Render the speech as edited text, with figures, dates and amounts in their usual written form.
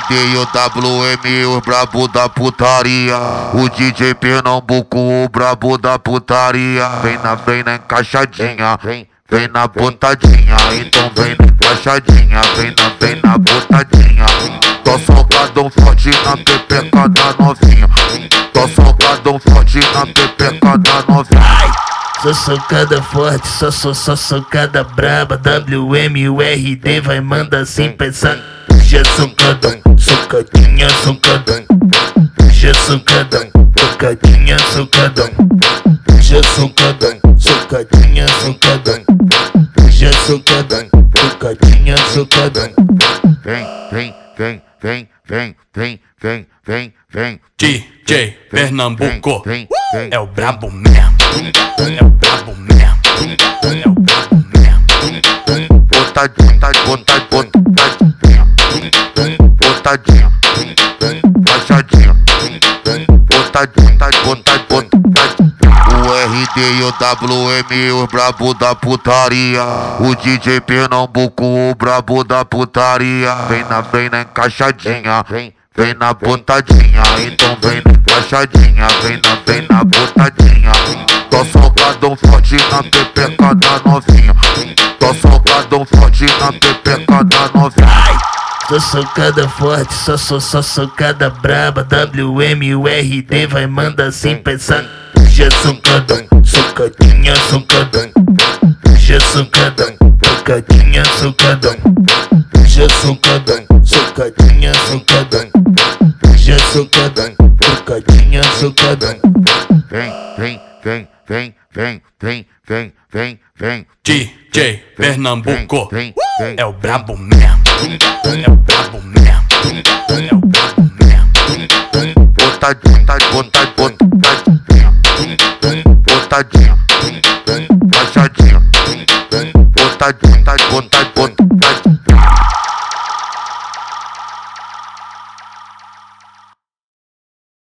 RD e o WM, os brabo da putaria. O DJ Pernambuco, o brabo da putaria. Vem na encaixadinha, vem na botadinha. Então vem na encaixadinha, vem na botadinha. Tô socadão forte na pepeca da novinha. Tô socadão forte na pepeca da novinha. Sou socada forte, sou socada braba. WM e o RD vai mandar sem pensar. Já socadão, socadinha, socadão. Já socadão, socadinha, socadão. Já socadão, socadinha, socadão. Já socadão, socadinha, socadão. Vem. DJ Pernambuco é o brabo mesmo. É o brabo mesmo. É o brabo mesmo. Botadinha, baixadinha, botadinha. O RD e o WM, os brabo da putaria. O DJ Pernambuco, o brabo da putaria. Vem na encaixadinha, vem na botadinha. Então vem na encaixadinha, vem na botadinha. Tô socadão forte na pepeca da novinha. Tô socadão forte na pepeca da novinha. Sou socada forte, sou socada braba. WM e o RD vai mandar sem pensar. Já socadão, socadinha, socadão. Já socadão, socadinha, socadão. Já socadão, socadinha, socadão. Já socadão, socadinha, socadão. Vem. DJ Pernambuco é o brabo mesmo. É o brabo mesmo. É o brabo mesmo. Botadinha, baixadinha, botadinha.